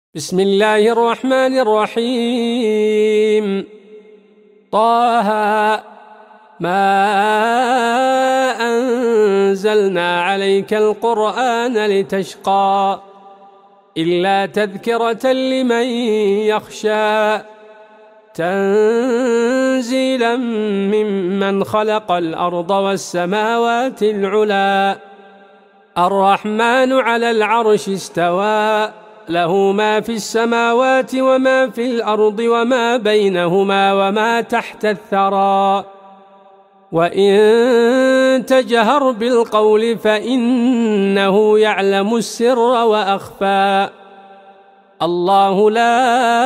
بسم الله الرحمن الرحيم. طه ما أنزلنا عليك القرآن لتشقى إلا تذكرة لمن يخشى تنزيلا ممن خلق الأرض والسماوات العلى الرحمن على العرش استوى له ما في السماوات وما في الأرض وما بينهما وما تحت الثرى وإن تجهر بالقول فإنه يعلم السر وأخفى الله لا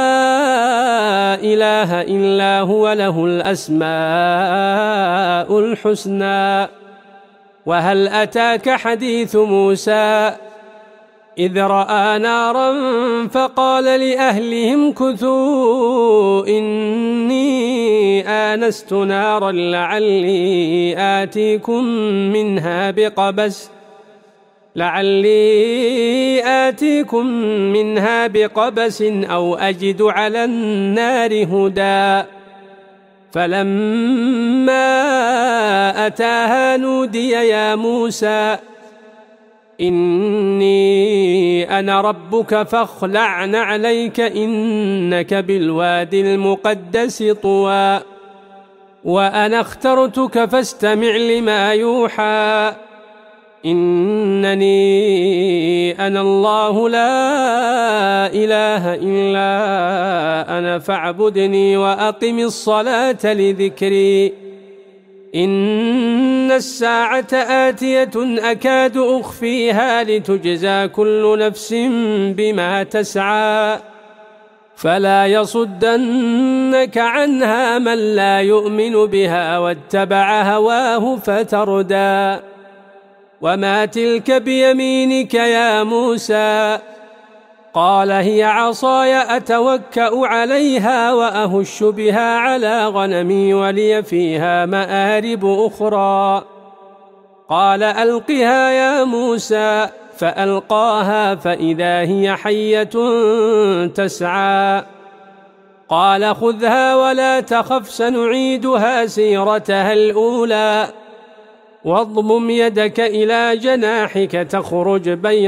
إله إلا هو له الأسماء الحسنى. وهل أتاك حديث موسى إذ رأى نارا فقال لأهلهم كثوا إني آنست نارا لعلي آتيكم منها بقبس أو أجد على النار هدى فلما أتاها نودي يا موسى إني أنا ربك فاخلع نعليك إنك بالوادي المقدس طوى وأنا اخترتك فاستمع لما يوحى إنني أنا الله لا إله إلا أنا فاعبدني وأقم الصلاة لذكري إن الساعة آتية أكاد أخفيها لتجزى كل نفس بما تسعى فلا يصدنك عنها من لا يؤمن بها واتبع هواه فتردى وما تلك بيمينك يا موسى قال هي عصاي أتوكأ عليها وأهش بها على غنمي ولي فيها مآرب أخرى قال ألقها يا موسى فألقاها فإذا هي حية تسعى قال خذها ولا تخف سنعيدها سيرتها الأولى واضمم يدك إلى جناحك تخرج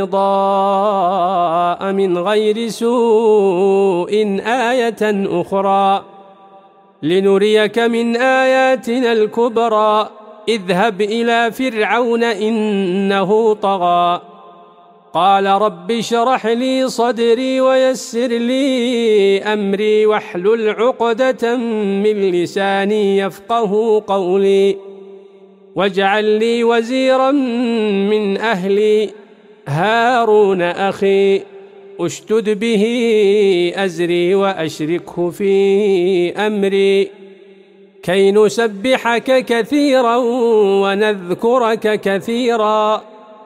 بيضاء من غير سوء آية أخرى لنريك من آياتنا الكبرى اذهب إلى فرعون إنه طغى قال رب اشرح لي صدري ويسر لي أمري واحلل عقدة من لساني يفقه قولي واجعل لي وزيرا من أهلي هارون أخي اشتد به أزري وأشركه في أمري كي نسبحك كثيرا ونذكرك كثيرا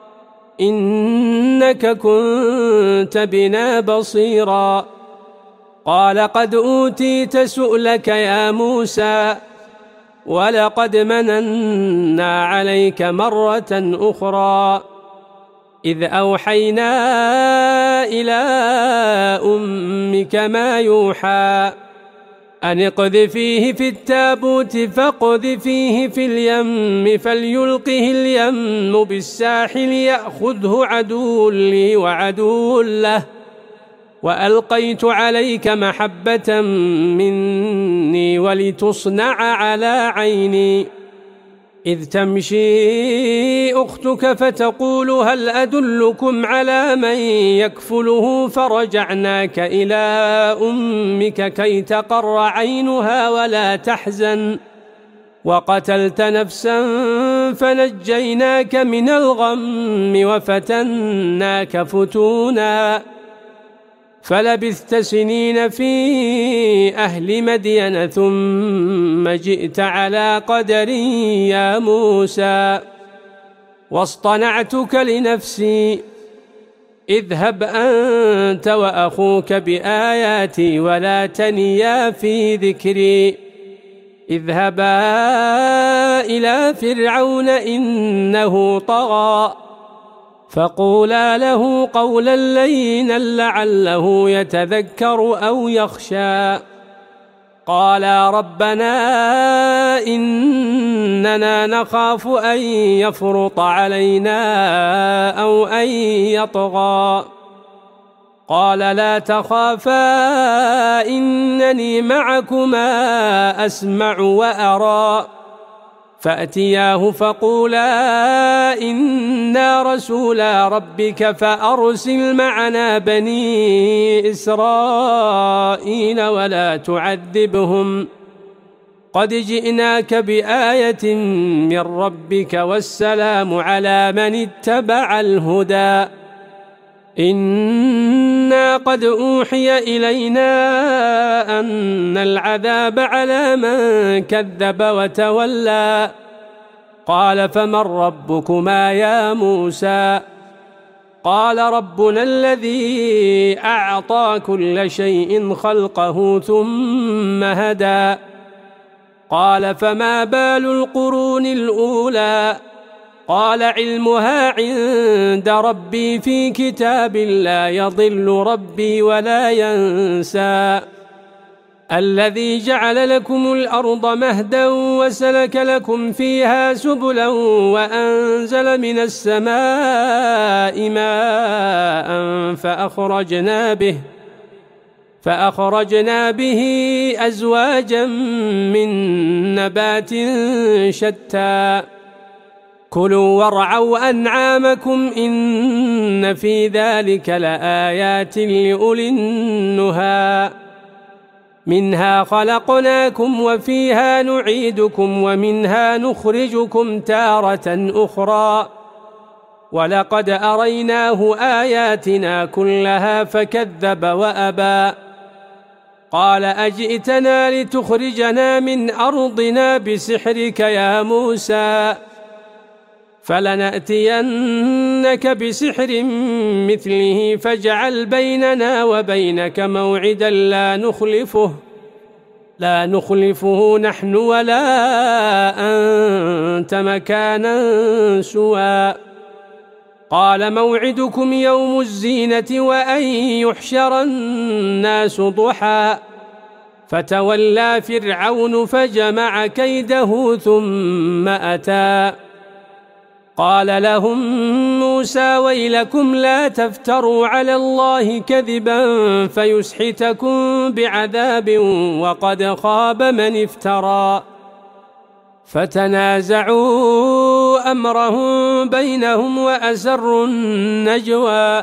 إنك كنت بنا بصيرا قال قد أوتيت سؤلك يا موسى ولقد مننا عليك مرة أخرى إذ أوحينا إلى أمك ما يوحى أن اقذفيه في التابوت فاقذفيه في اليم فليلقه اليم بالساحل يأخذه عدو لي وعدو له وألقيت عليك محبة مني ولتصنع على عيني إذ تمشي أختك فتقول هل أدلكم على من يكفله فرجعناك إلى أمك كي تقر عينها ولا تحزن وقتلت نفسا فنجيناك من الغم وفتناك فتونا فلبثت سنين في أهل مدين ثم جئت على قدر يا موسى واصطنعتك لنفسي اذهب أنت وأخوك بآياتي ولا تنيا في ذكري اذهبا إلى فرعون إنه طغى فقولا له قولا لينا لعله يتذكر أو يخشى. قالا ربنا إننا نخاف أن يفرط علينا أو أن يطغى. قال لا تخافا إنني معكما أسمع وأرى. فأتياه فقولا إنا رسولا ربك فأرسل معنا بني إسرائيل ولا تعذبهم قد جئناك بآية من ربك والسلام على من اتبع الهدى. إنا قد أوحي إلينا أن العذاب على من كذب وتولى. قال فمن ربكما يا موسى؟ قال ربنا الذي أعطى كل شيء خلقه ثم هدى. قال فما بال القرون الأولى؟ قال علمها عند ربي في كتاب لا يضل ربي ولا ينسى. الذي جعل لكم الأرض مهدا وسلك لكم فيها سبلا وأنزل من السماء ماء فأخرجنا به أزواجا من نبات شتى. كلوا وارعوا أنعامكم إن في ذلك لآيات لأولي النهى. منها خلقناكم وفيها نعيدكم ومنها نخرجكم تارة أخرى. ولقد أريناه آياتنا كلها فكذب وأبى. قال أجئتنا لتخرجنا من أرضنا بسحرك يا موسى؟ فلنأتينك بسحر مثله فاجعل بيننا وبينك موعدا لا نخلفه نحن ولا أنت مكانا سوى. قال موعدكم يوم الزينة وأن يحشر الناس ضحى. فتولى فرعون فجمع كيده ثم أتى. قال لهم موسى ويلكم لا تفتروا على الله كذبا فيسحتكم بعذاب وقد خاب من افترى. فتنازعوا أمرهم بينهم وأسروا النجوى.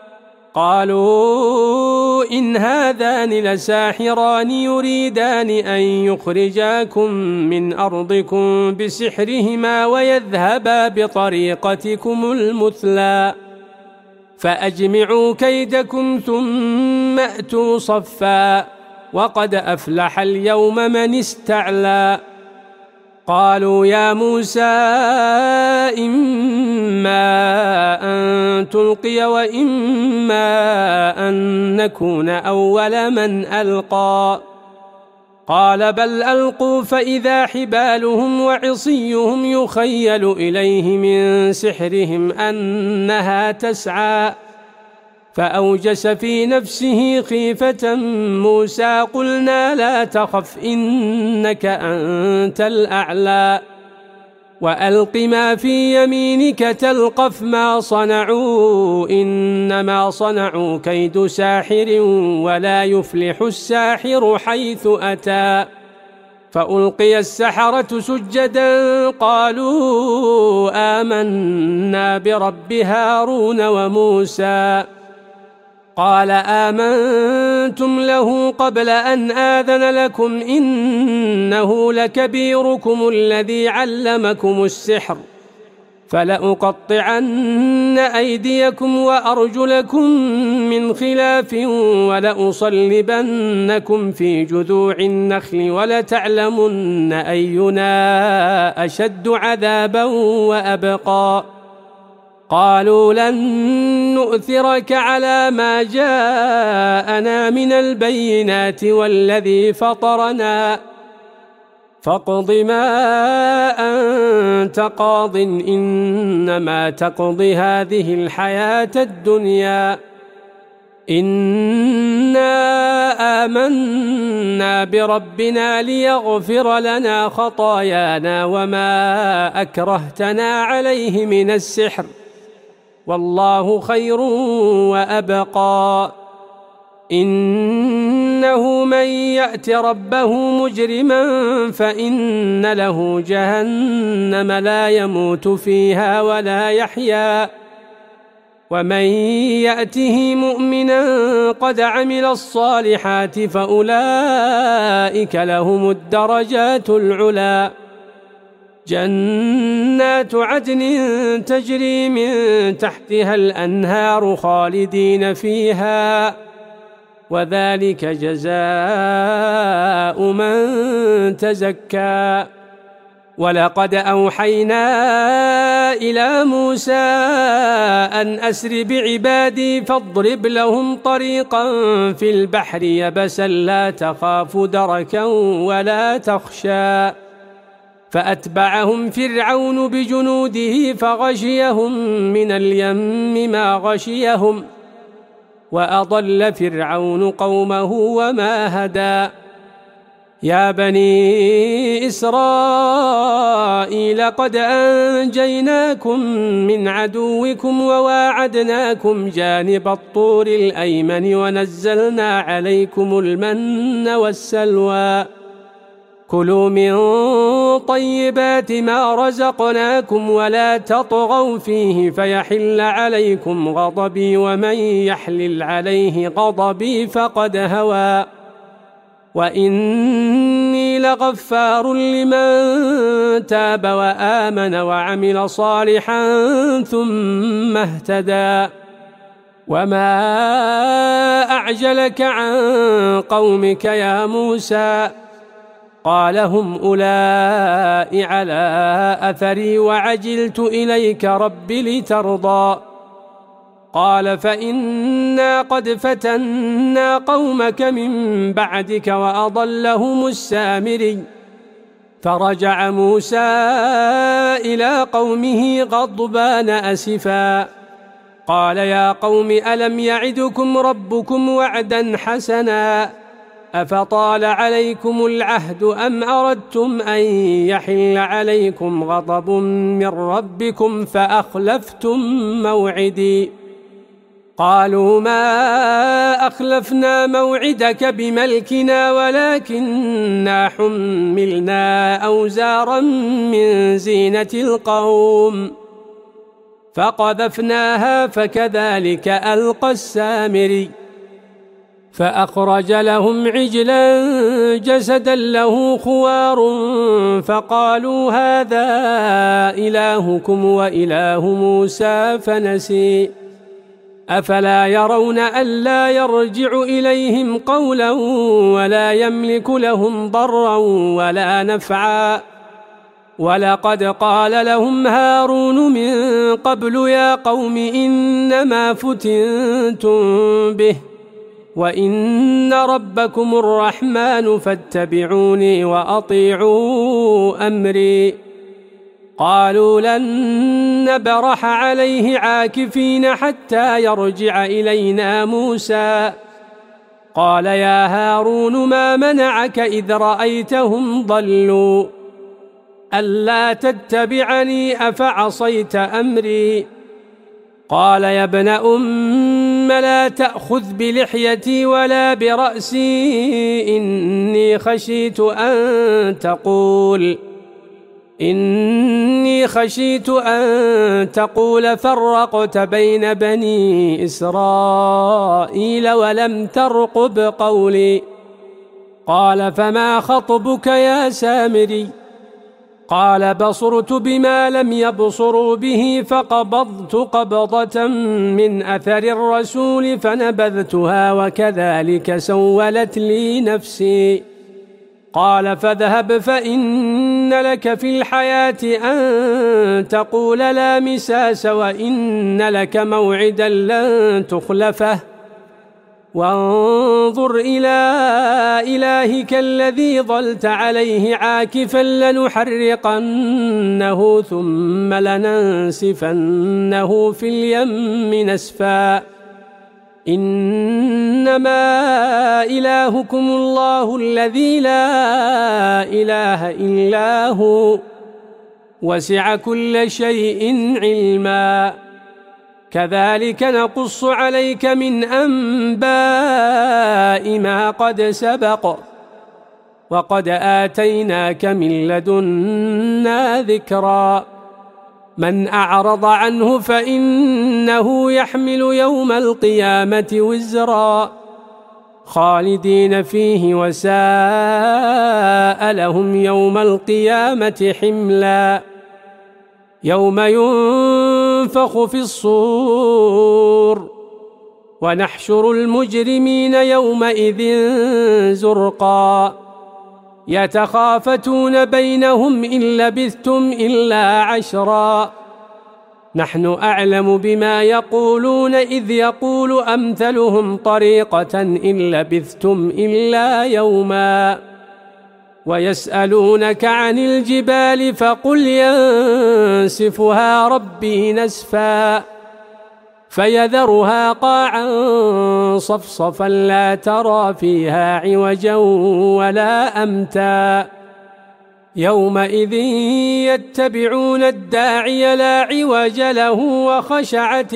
قالوا إن هذان لساحران يريدان أن يخرجاكم من أرضكم بسحرهما ويذهبا بطريقتكم المثلى. فأجمعوا كيدكم ثم أتوا صفا وقد أفلح اليوم من استعلى. قالوا يا موسى إما أن تلقي وإما أن نكون أول من ألقى. قال بل ألقوا فإذا حبالهم وعصيهم يخيل إليه من سحرهم أنها تسعى. فأوجس في نفسه خيفة موسى قلنا لا تخف إنك أنت الأعلى وألق ما في يمينك تلقف ما صنعوا إنما صنعوا كيد ساحر ولا يفلح الساحر حيث أتى. فألقي السحرة سجدا قالوا آمنا برب هارون وموسى. قال آمنتم له قبل أن آذن لكم إنه لكبيركم الذي علمكم السحر فلأقطعن أيديكم وأرجلكم من خلاف ولأصلبنكم في جذوع النخل ولتعلمن أينا أشد عذابا وأبقى. قالوا لن نؤثرك على ما جاءنا من البينات والذي فطرنا فاقض ما أنت قاض إنما تقضي هذه الحياة الدنيا إنا آمنا بربنا ليغفر لنا خطايانا وما أكرهتنا عليه من السحر والله خير وأبقى إنه من يأت ربه مجرما فإن له جهنم لا يموت فيها ولا يحيا ومن يأته مؤمنا قد عمل الصالحات فأولئك لهم الدرجات العلى جنات عدن تجري من تحتها الأنهار خالدين فيها وذلك جزاء من تزكى ولقد أوحينا إلى موسى أن أسر بعبادي فاضرب لهم طريقا في البحر يبسا لا تخاف دركا ولا تخشى فأتبعهم فرعون بجنوده فغشيهم من اليم ما غشيهم وأضل فرعون قومه وما هدى يا بني إسرائيل قد أنجيناكم من عدوكم وواعدناكم جانب الطور الأيمن ونزلنا عليكم المن والسلوى كلوا من طيبات ما رزقناكم ولا تطغوا فيه فيحل عليكم غضبي ومن يحلل عليه غضبي فقد هوى وإني لغفار لمن تاب وآمن وعمل صالحا ثم اهتدى وما أعجلك عن قومك يا موسى قال هم أولئك على أثري وعجلت إليك رب لترضى قال فإنا قد فتنا قومك من بعدك وأضلهم السامري فرجع موسى إلى قومه غضبان أسفا قال يا قوم ألم يعدكم ربكم وعدا حسنا أفطال عليكم العهد أم أردتم أن يحل عليكم غضب من ربكم فأخلفتم موعدي قالوا ما أخلفنا موعدك بملكنا ولكننا حملنا أوزارا من زينة القوم فقذفناها فكذلك ألقى السامري فأخرج لهم عجلا جسدا له خوار فقالوا هذا إلهكم وإله موسى فنسي أفلا يرون ألا يرجع إليهم قولا ولا يملك لهم ضرا ولا نفعا ولقد قال لهم هارون من قبل يا قوم إنما فتنتم به وإن ربكم الرحمن فاتبعوني وأطيعوا أمري قالوا لن نبرح عليه عاكفين حتى يرجع إلينا موسى قال يا هارون ما منعك إذ رأيتهم ضلوا ألا تتبعني أفعصيت أمري قال يا ابن أم لا تأخذ بلحيتي ولا برأسي إني خشيت أن تقول فرقت بين بني إسرائيل ولم ترقب قولي قال فما خطبك يا سامري قال بصرت بما لم يبصروا به فقبضت قبضة من أثر الرسول فنبذتها وكذلك سولت لي نفسي قال فاذهب فإن لك في الحياة أن تقول لا مساس وإن لك موعدا لن تخلفه وانظر إلى إلهك الذي ظلت عليه عاكفا لنحرقنه ثم لننسفنه في اليم نسفا إنما إلهكم الله الذي لا إله إلا هو وسع كل شيء علما كذلك نقص عليك من أنباء ما قد سبق وقد آتيناك من لدنا ذكرا من أعرض عنه فإنه يحمل يوم القيامة وزرا خالدين فيه وساء لهم يوم القيامة حملا يوم ينفخ في الصور ونحشر المجرمين يومئذ زرقا يتخافتون بينهم إن لبثتم إلا عشرا نحن أعلم بما يقولون إذ يقول أمثلهم طريقة إن لبثتم إلا يوما ويسألونك عن الجبال فقل ينسفها ربي نسفا فيذرها قاعا صفصفا لا ترى فيها عوجا ولا أمتا يومئذ يتبعون الداعي لا عوج له وخشعت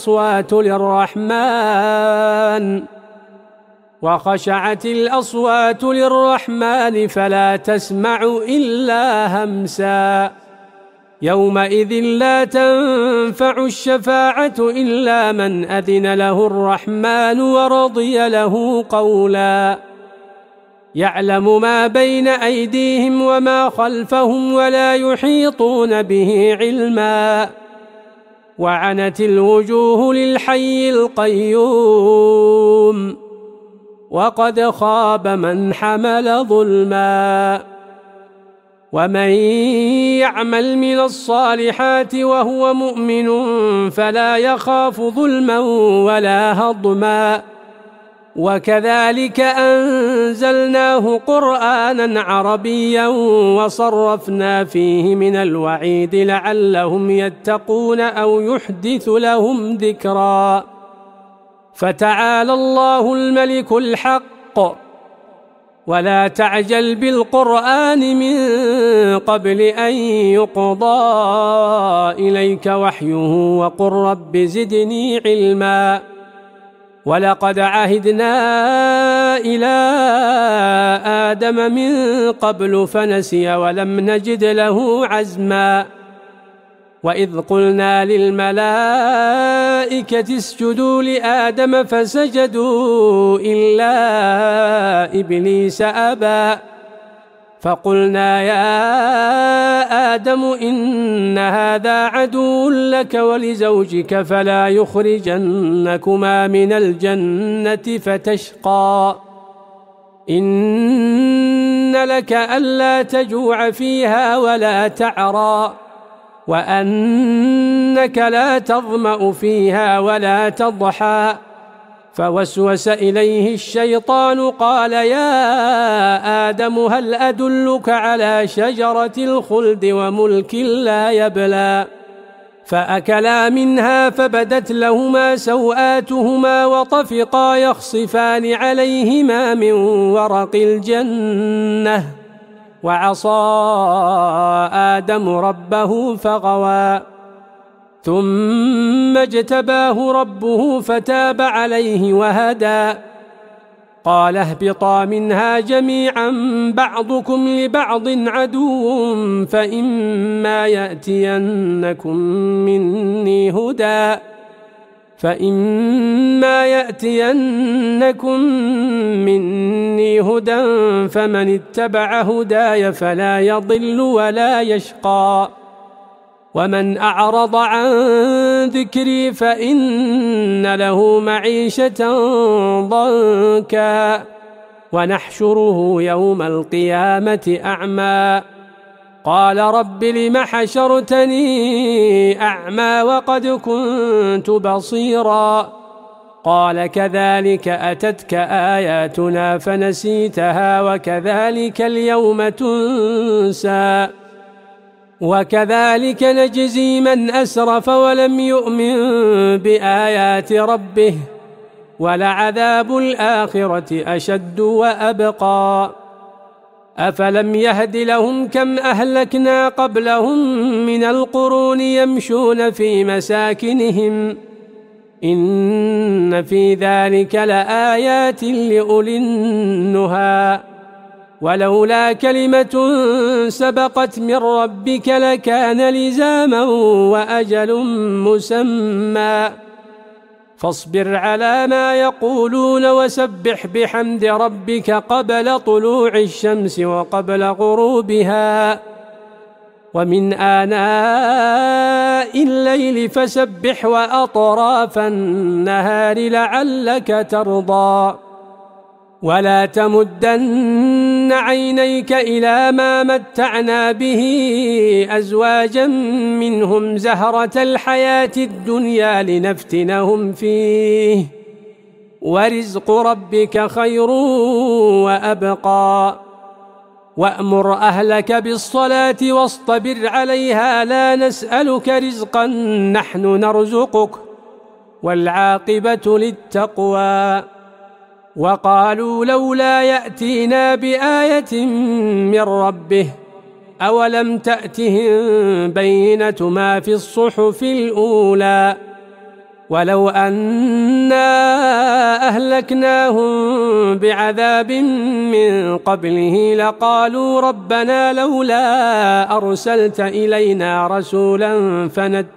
الأصوات للرحمن فلا تسمع إلا همسا يومئذ لا تنفع الشفاعة إلا من أذن له الرحمن ورضي له قولا يعلم ما بين أيديهم وما خلفهم ولا يحيطون به علما وعنت الوجوه للحي القيوم وقد خاب من حمل ظلما ومن يعمل من الصالحات وهو مؤمن فلا يخاف ظلما ولا هضما وكذلك أنزلناه قرآنا عربيا وصرفنا فيه من الوعيد لعلهم يتقون أو يحدث لهم ذكرا فتعالى الله الملك الحق ولا تعجل بالقرآن من قبل أن يقضى إليك وحيه وقل رب زدني علما ولقد عهدنا إلى آدم من قبل فنسي ولم نجد له عزما وإذ قلنا للملائكة اسجدوا لآدم فسجدوا إلا إبليس أبى فقلنا يا آدم إن هذا عدو لك ولزوجك فلا يخرجنكما من الجنة فتشقى إن لك ألا تجوع فيها ولا تعرى وأنك لا تظمأ فيها ولا تضحى فوسوس إليه الشيطان قال يا آدم هل أدلك على شجرة الخلد وملك لا يبلى فأكلا منها فبدت لهما سوآتهما وطفقا يخصفان عليهما من ورق الجنة وعصى آدم ربه فغوى ثم اجتباه ربه فتاب عليه وهدى قال اهبطا منها جميعا بعضكم لبعض عدو فإما يأتينكم مني هدى فمن اتبع هداي فلا يضل ولا يشقى ومن أعرض عن ذكري فإن له معيشة ضنكا ونحشره يوم القيامة أعمى قال رب لم حشرتني أعمى وقد كنت بصيرا قال كذلك أتتك آياتنا فنسيتها وكذلك اليوم تنسى وكذلك نجزي من أسرف ولم يؤمن بآيات ربه ولعذاب الآخرة أشد وأبقى أفلم يهد لهم كم أهلكنا قبلهم من القرون يمشون في مساكنهم إن في ذلك لآيات لأولي النهى ولولا كلمة سبقت من ربك لكان لزاما وأجل مسمى فاصبر على ما يقولون وسبح بحمد ربك قبل طلوع الشمس وقبل غروبها ومن آناء الليل فسبح وأطراف النهار لعلك ترضى ولا تمدن عينيك إلى ما متعنا به أزواجا منهم زهرة الحياة الدنيا لنفتنهم فيه ورزق ربك خير وأبقى وأمر أهلك بالصلاة واصطبر عليها لا نسألك رزقا نحن نرزقك والعاقبة للتقوى وقالوا لولا يأتينا بآية من ربه أولم تأتهم بينة ما في الصحف الأولى ولو أنا أهلكناهم بعذاب من قبله لقالوا ربنا لولا أرسلت إلينا رسولا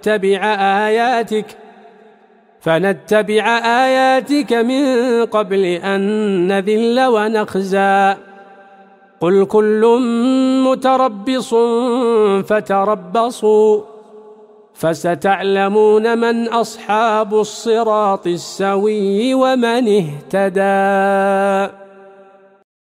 فنتبع آياتك من قبل أن نذل ونخزى قل كل متربص فتربصوا فستعلمون من أصحاب الصراط السوي ومن اهتدى